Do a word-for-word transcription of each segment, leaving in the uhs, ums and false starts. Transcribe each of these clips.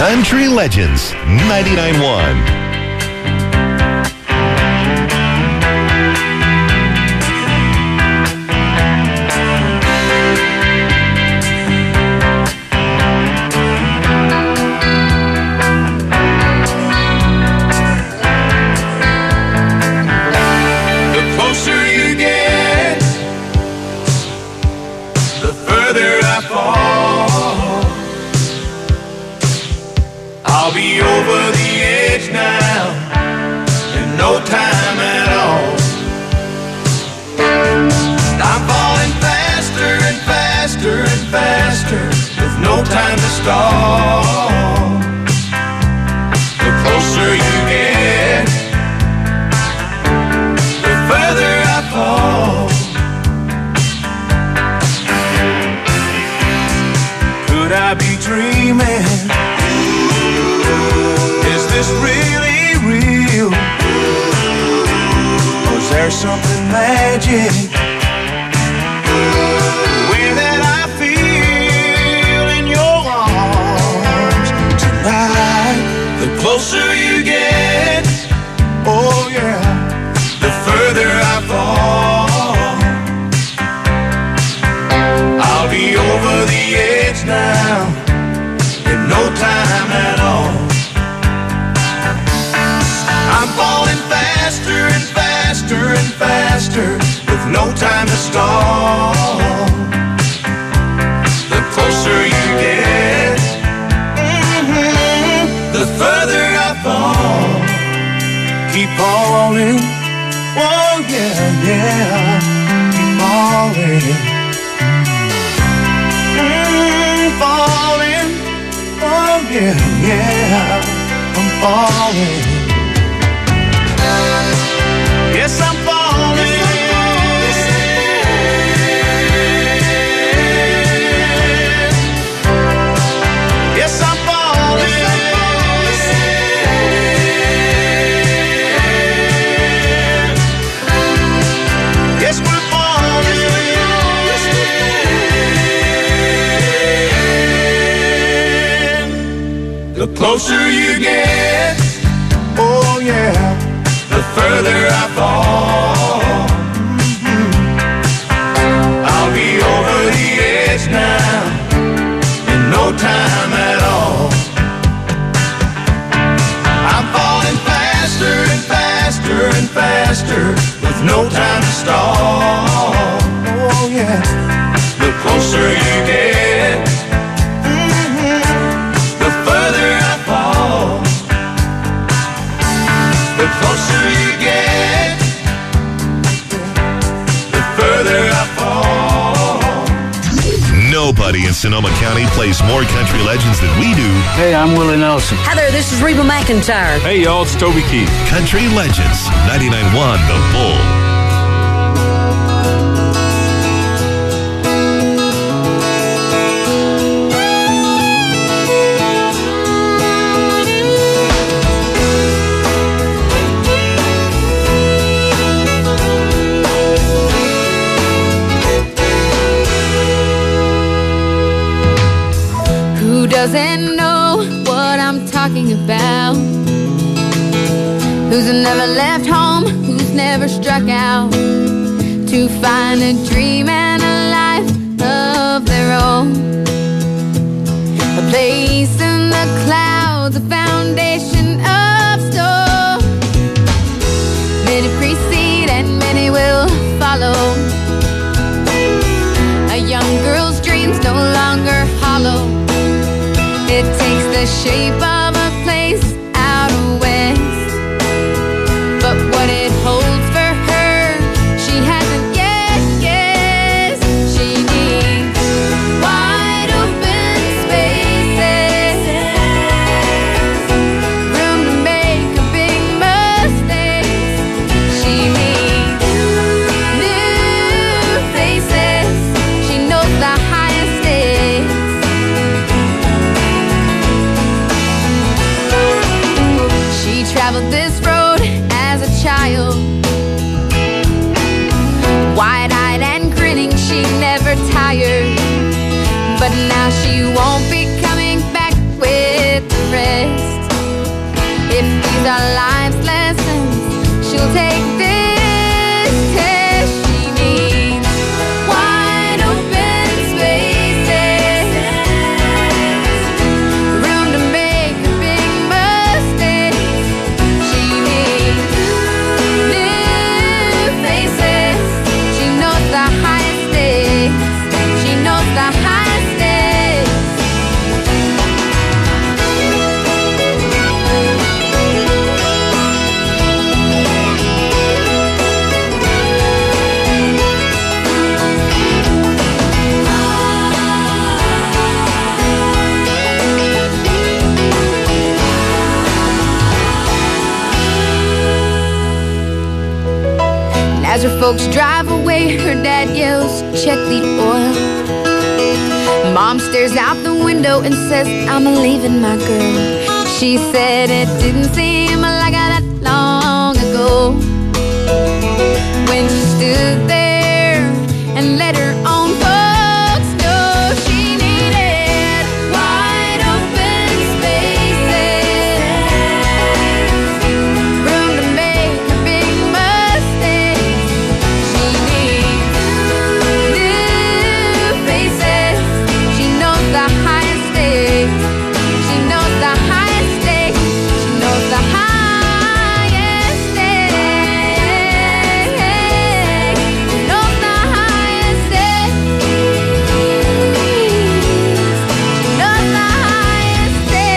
Country Legends ninety-nine point one. Time to stall. The closer you get, the further I fall. Could I be dreaming? Is this really real? Or is there something magic? The closer you get, oh yeah, the further I fall. I'll be over the edge now in no time at all. I'm falling faster and faster and faster with no time to stall. The closer you get, the further I fall. Keep falling, oh yeah, yeah. Keep falling, mm, falling, oh yeah, yeah. I'm falling. Yes, I'm falling. Yes, I'm falling. The closer you get, oh yeah, the further I fall. Mm-hmm. I'll be over the edge now in no time at all. I'm falling faster and faster and faster with no time to stall. Oh yeah, the closer you get, the closer you get, the further I fall. Nobody in Sonoma County plays more country legends than we do. Hey, I'm Willie Nelson. Hi there, this is Reba McEntire. Hey, y'all, it's Toby Keith. Country Legends ninety-nine point one The Bull. Doesn't know what I'm talking about. Who's never left home, who's never struck out to find a dream and a life of their own. A place in the clouds, a foundation of stone. Many precede and many will follow. A young girl's dreams no longer hollow. It takes the shape of a place out west, but what it holds for her, she hasn't yet guessed. She needs wide open spaces, room to make a big mistake. She needs new faces. She knows the highest stakes. Traveled this road as a child, wide-eyed and grinning, she never tired. But now she won't be coming back with the These are life's lessons. She'll take this test. She needs wide open spaces, room to make a big mistake. She needs new faces. She knows the highest stakes. She knows the highest stakes. As her folks drive away, her dad yells, check the oil. Mom stares out the window and says, I'm leaving my girl. She said it didn't seem like that long ago, when she stood there and let her own folks know she needed wide open spaces, room to make a big mistake. She needs new faces. She knows the highest stakes. She knows the highest stakes. She knows the highest stakes. She knows the highest stakes. She knows the highest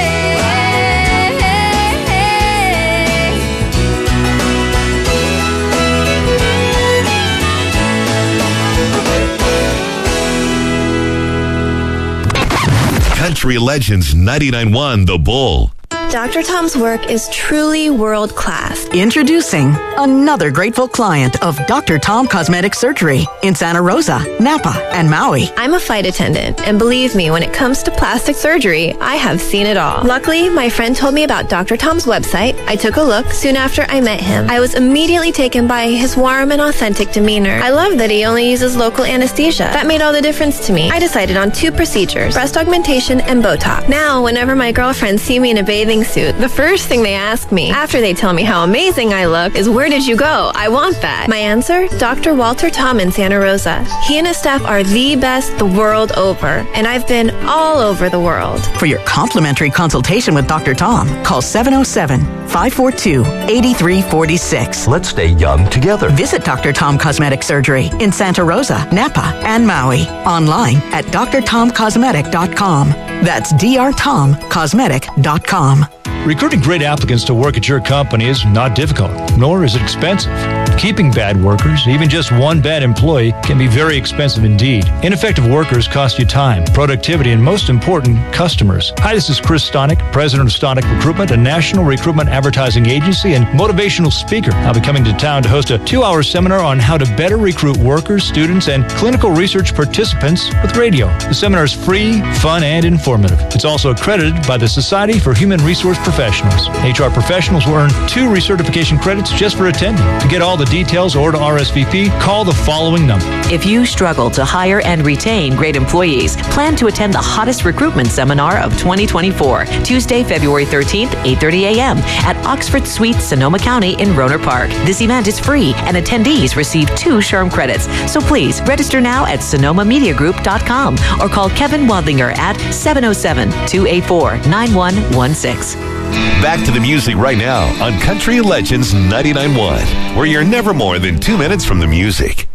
stakes. Country Legends ninety-nine point one The Bull. Doctor Tom's work is truly world-class. Introducing another grateful client of Doctor Tom Cosmetic Surgery in Santa Rosa, Napa, and Maui. I'm a flight attendant, and believe me, when it comes to plastic surgery, I have seen it all. Luckily, my friend told me about Doctor Tom's website. I took a look soon after I met him. I was immediately taken by his warm and authentic demeanor. I love that he only uses local anesthesia. That made all the difference to me. I decided on two procedures, breast augmentation and Botox. Now, whenever my girlfriends see me in a bathing suit, the first thing they ask me, after they tell me how amazing I look, is where did you go? I want that. My answer? Doctor Walter Tom in Santa Rosa. He and his staff are the best the world over, and I've been all over the world. For your complimentary consultation with Doctor Tom, call seven oh seven, five four two, eight three four six. Let's stay young together. Visit Doctor Tom Cosmetic Surgery in Santa Rosa, Napa, and Maui. Online at d r tom cosmetic dot com. That's d r tom cosmetic dot com. Recruiting great applicants to work at your company is not difficult, nor is it expensive. Keeping bad workers, even just one bad employee, can be very expensive indeed. Ineffective workers cost you time, productivity, and most important, customers. Hi, this is Chris Stonick, president of Stonick Recruitment, a national recruitment advertising agency and motivational speaker. I'll be coming to town to host a two-hour seminar on how to better recruit workers, students, and clinical research participants with radio. The seminar is free, fun, and informative. It's also accredited by the Society for Human Resource Professionals. H R professionals will earn two recertification credits just for attending. To get all the details or to R S V P, call the following number. If you struggle to hire and retain great employees, plan to attend the hottest recruitment seminar of twenty twenty-four, Tuesday, February thirteenth, eight thirty a.m. at Oxford Suite, Sonoma County in Rohnert Park. This event is free and attendees receive two SHRM credits. So please register now at sonoma media group dot com or call Kevin Wadlinger at seven oh seven, two eight four, nine one one six. Back to the music right now on Country Legends ninety-nine point one, where you're never more than two minutes from the music.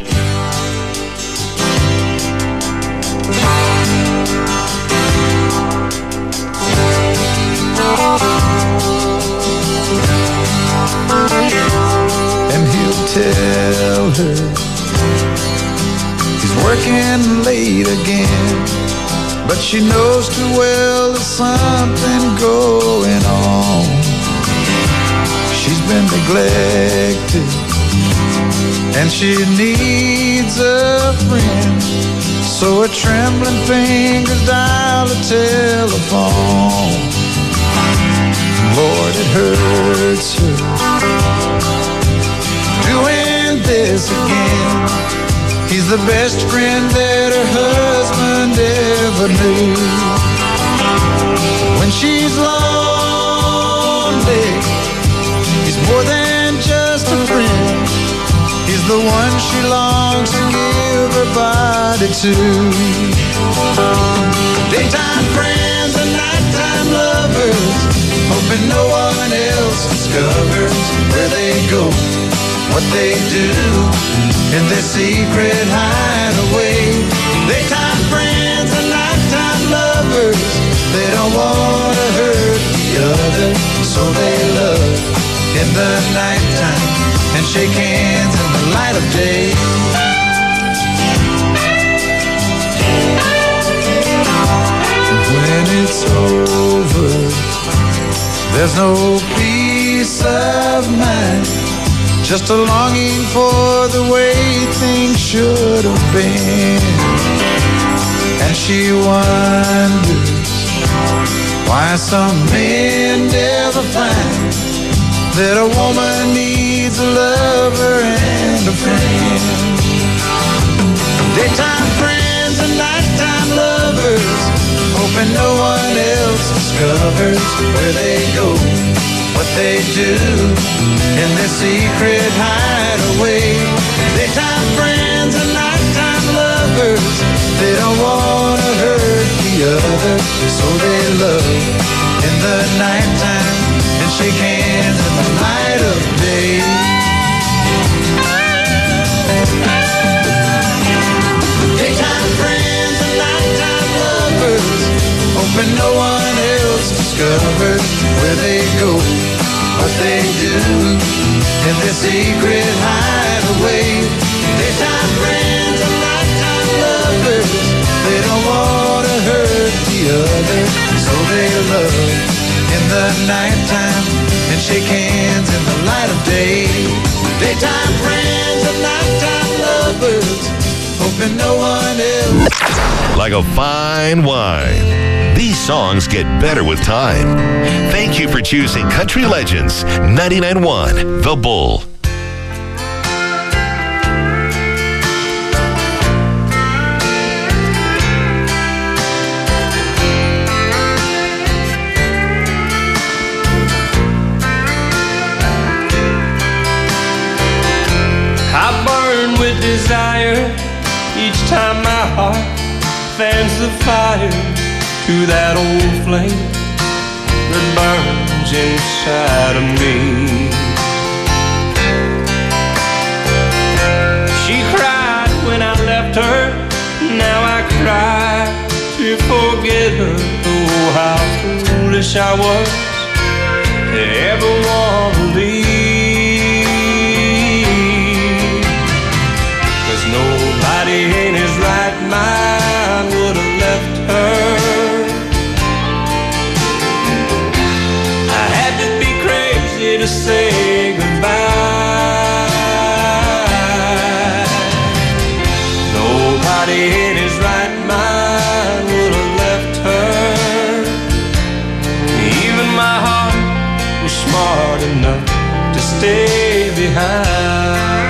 And he'll tell her he's working late again, but she knows too well there's something going on. She's been neglected, and she needs a friend. So her trembling fingers dial the telephone. Lord, it hurts her doing this again. He's the best friend that her husband ever knew. When she's lonely, more than just a friend. He's the one she longs to give her body to. Daytime friends and nighttime lovers, hoping no one else discovers where they go, what they do in their secret hideaway. Daytime friends and nighttime lovers, they don't want to hurt the other, so they love in the nighttime and shake hands in the light of day. When it's over, there's no peace of mind, just a longing for the way things should have been. And she wonders why some men never find that a woman needs a lover and a friend. Daytime friends and nighttime lovers, hoping no one else discovers where they go, what they do in their secret hideaway. Daytime friends and nighttime lovers, they don't want to hurt the other, so they love in the nighttime and shake hands in the light of day. Daytime friends and nighttime lovers, hoping no one else discovers where they go, what they do in their secret hideaway. Daytime friends and nighttime lovers, they don't want to hurt the other, so they love in the nighttime and shake hands in the light of day. Daytime friends and nighttime lovers, hoping no one else. Like a fine wine, these songs get better with time. Thank you for choosing Country Legends ninety-nine point one The Bull. Desire each time my heart fans the fire to that old flame that burns inside of me. She cried when I left her, now I cry to forget her. Oh, how foolish I was to ever want to leave. Nobody in his right mind would have left her. I had to be crazy to say goodbye. Nobody in his right mind would have left her. Even my heart was smart enough to stay behind.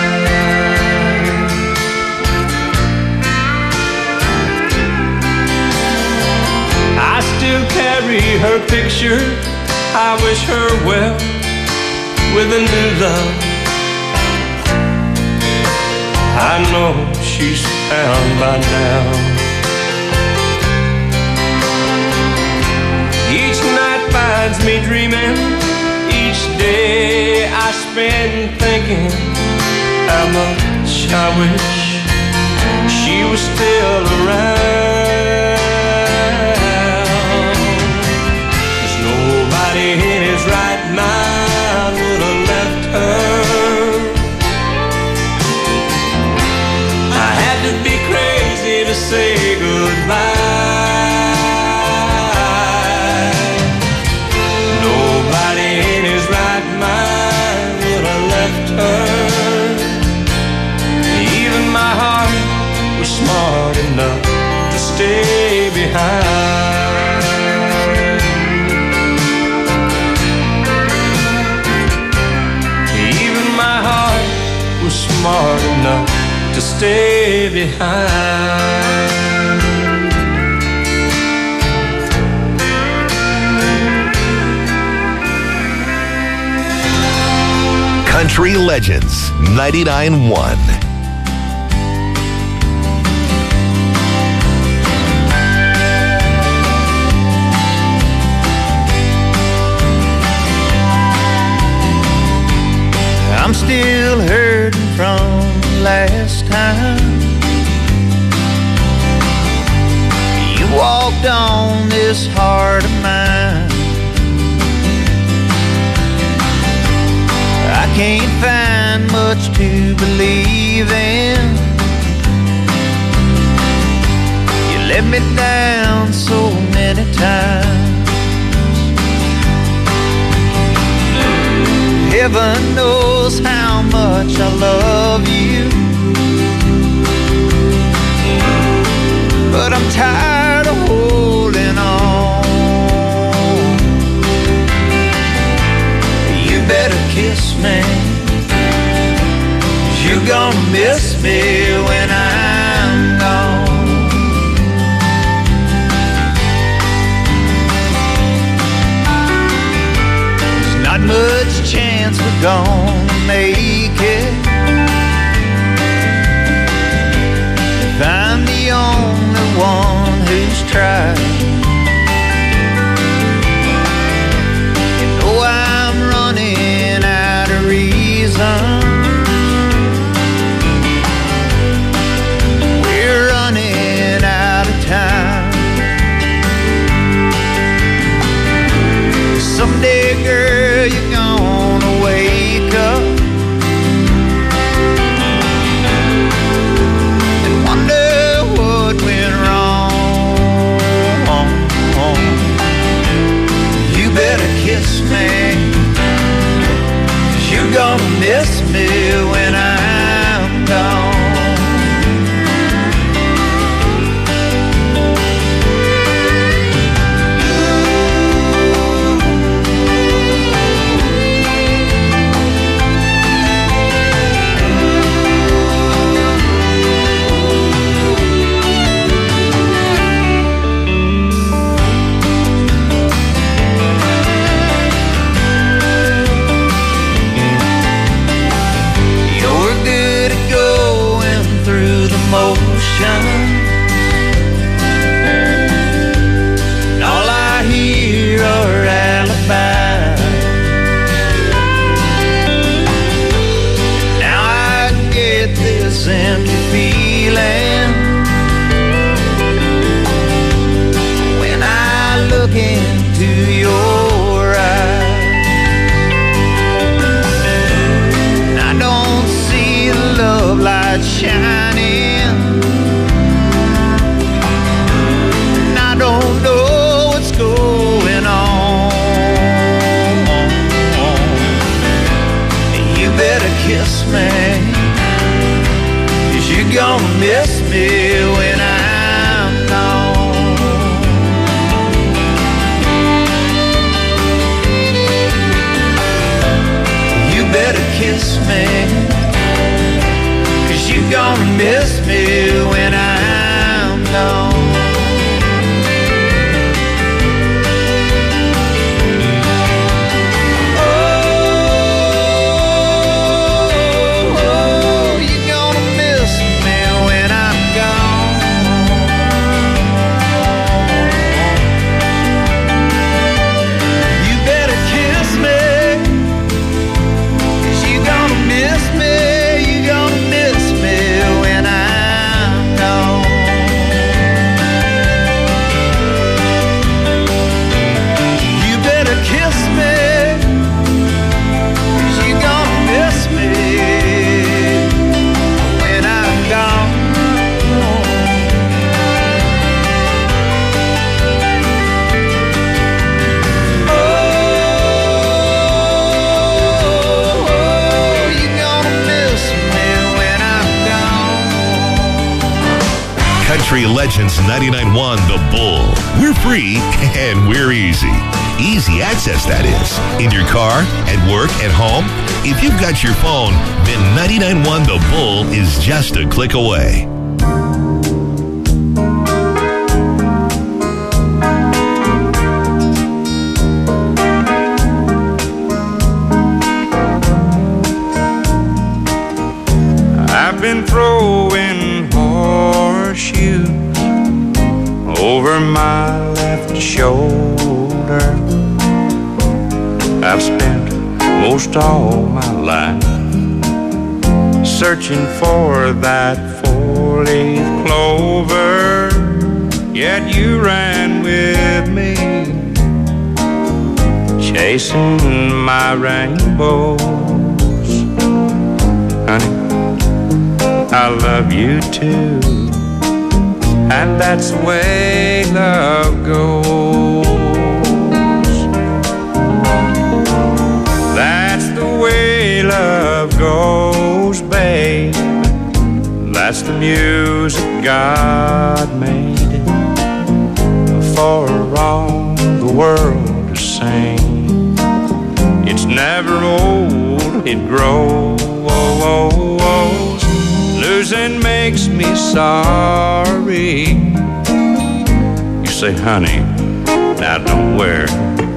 Carry her picture, I wish her well with a new love. I know she's found by now. Each night finds me dreaming, each day I spend thinking how much I wish she was still around. Nobody in his right mind would have left her. I had to be crazy to say goodbye. Nobody in his right mind would have left her. Even my heart was smart enough to stay behind. Smart enough to stay behind. Country Legends ninety-nine point one. I'm still hurting from last time you walked on this heart of mine. I can't find much to believe in. You let me down so many times. Heaven knows how much I love you, but I'm tired of holding on. You better kiss me, 'cause you're gonna miss me when I'm gone. There's not much chance we're gonna make it if I'm the only one who's tried. You know I'm running out of reasons. We're running out of time. Someday, girl, you're gonna wake up and wonder what went wrong. You better kiss me, 'cause you're gonna miss me when I'm gone. And all I hear are alibis. Now I get this empty feeling when I look into your eyes. And I don't see the love light shining. I don't know what's going on. You better kiss me, 'cause you're gonna miss me when I'm gone. You better kiss me, 'cause you're gonna miss me when I'm gone. Country Legends ninety-nine point one The Bull. We're free and we're easy. Easy access, that is. In your car, at work, at home. If you've got your phone, then ninety-nine point one The Bull is just a click away. shoulder. I've spent most all my life searching for that four-leaf clover, yet you ran with me, chasing my rainbows. Honey, I love you too, and that's the way love goes. That's the way love goes, babe. That's the music God made for all the world to sing. It's never old, it grows. Losing makes me sorry. You say, honey, now don't worry.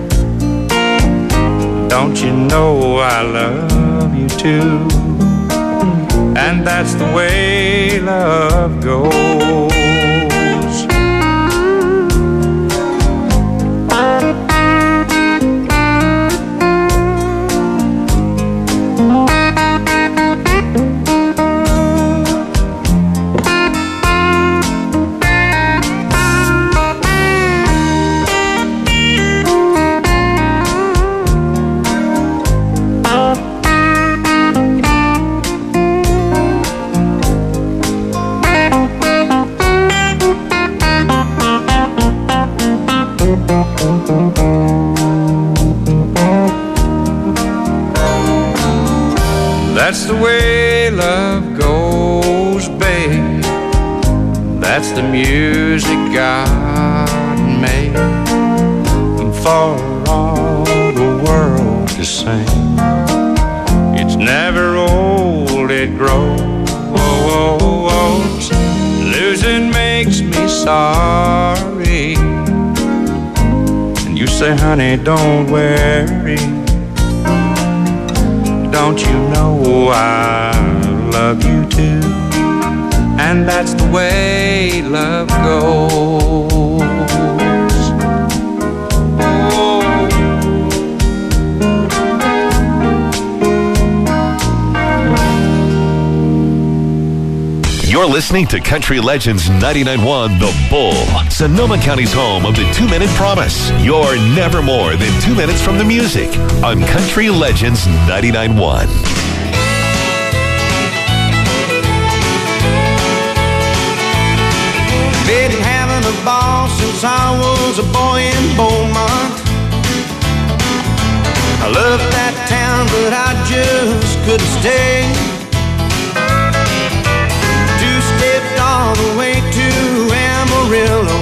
Don't you know I love you too? And that's the way love goes. That's the way love goes, babe. That's the music God made for all the world to sing. It's never old, it grows. Losing makes me sorry. And you say, honey, don't worry. Don't you know I love you too? And that's the way love goes. Oh. You're listening to Country Legends ninety-nine point one The Bull, Sonoma County's home of the two-minute promise. You're never more than two minutes from the music on Country Legends ninety-nine point one. Been having a ball since I was a boy in Beaumont. I loved that town, but I just couldn't stay. Two-stepped all the way to Amarillo,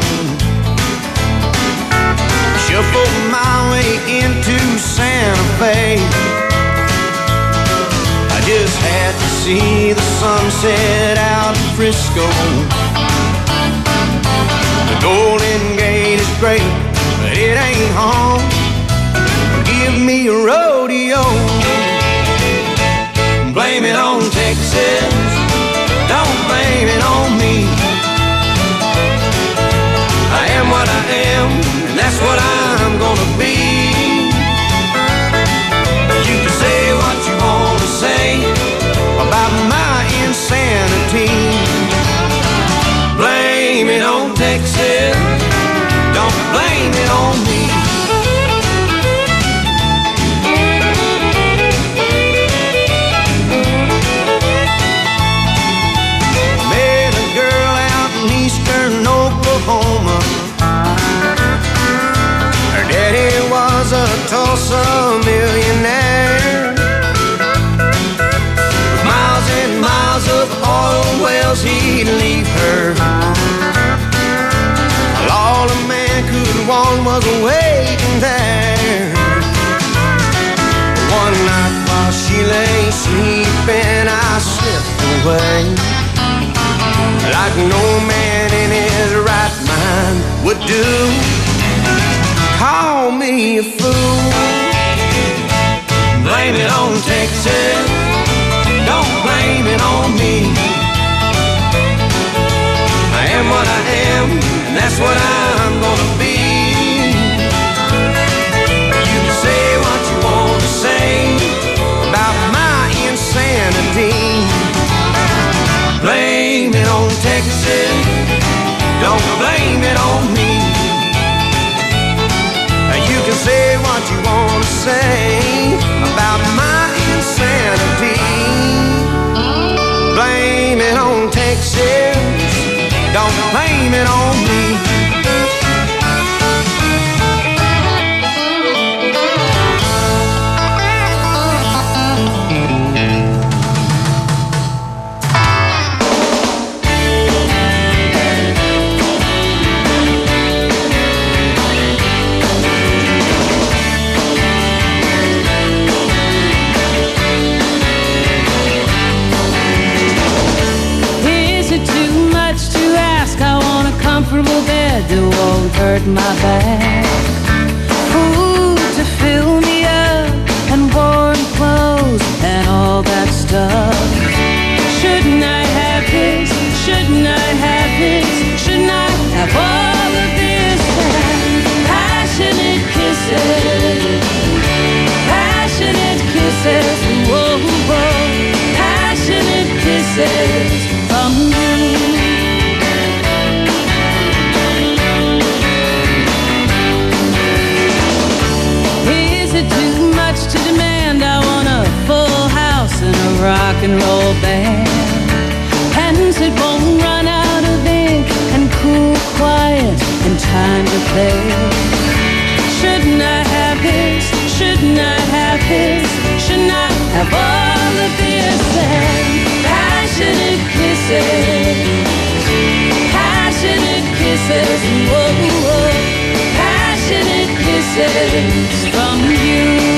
shuffled my way into Santa Fe. I just had to see the sunset out in Frisco. The Golden Gate is great, but it ain't home. Give me a rodeo. Blame it on Texas, don't blame it on me. I am what I am, and that's what I'm gonna be. You can say what you want to say about my insanity. Blame it on Texas, don't blame it on me. Met a girl out in eastern Oklahoma. Her daddy was a Tulsa millionaire. With miles and miles of oil wells he'd leave her. All a man could want was waiting there. One night while she lay sleeping, I slipped away, like no man in his right mind would do. Call me a fool. Blame it on Texas, don't blame it on me. I am what I am, and that's what I'm gonna be. blame it on me. Comfortable bed that won't hurt my back, food to fill me up, and warm clothes and all that stuff. Shouldn't I have this? Shouldn't I have this? Shouldn't I have all of this? Passionate kisses, passionate kisses, whoa, whoa, passionate kisses from you. To demand, I want a full house and a rock and roll band, pens that won't run out of ink, and cool, quiet, and time to play. Shouldn't I have this? Shouldn't I have this? Shouldn't I have all of this? And passionate kisses, passionate kisses, whoa, whoa, passionate kisses from you.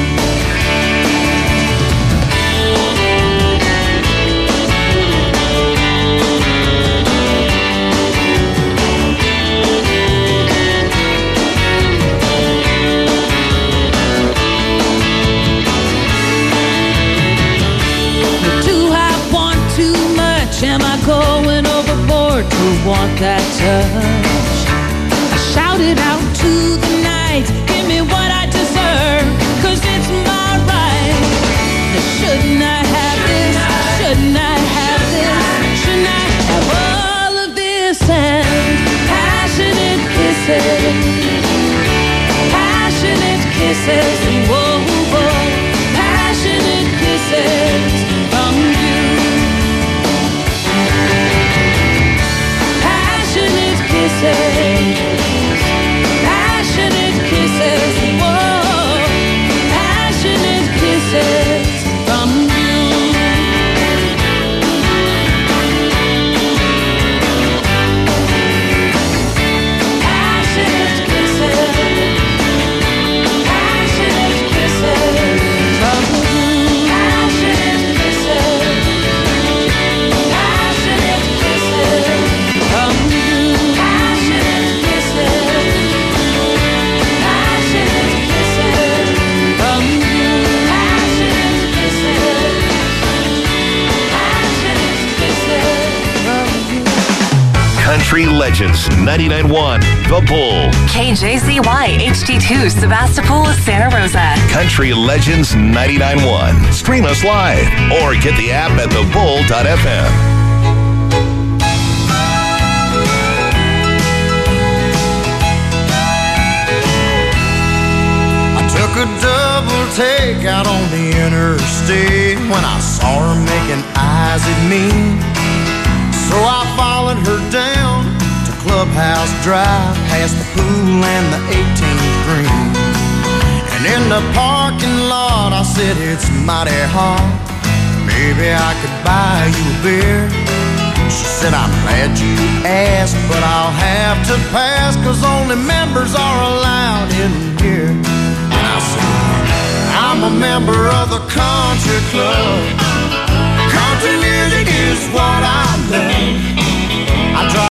Am I going overboard to want that touch? I shouted out to the night, give me what I deserve, 'cause it's my right. Shouldn't I have this? Shouldn't I have this? Shouldn't I have all of this? And passionate kisses, passionate kisses, whoa, whoa, passionate kisses from you. Passionate kisses, whoa, passionate kisses from you. Passionate kisses, passionate kisses from you. Passionate kisses, passionate kisses from you. Country Legends ninety-nine point one The Bull. K J Z Y H D two Sebastopol, Santa Rosa. Country Legends ninety-nine point one. Stream us live or get the app at the bull dot f m. I took a double take out on the interstate when I saw her making eyes at me. So I followed her down to Clubhouse Drive, past the pool and the eighteenth green. And in the parking lot I said, it's mighty hot, maybe I could buy you a beer. She said, I'm glad you asked, but I'll have to pass, 'cause only members are allowed in here. And I said, I'm a member of the country club. Country music is what I love. I drive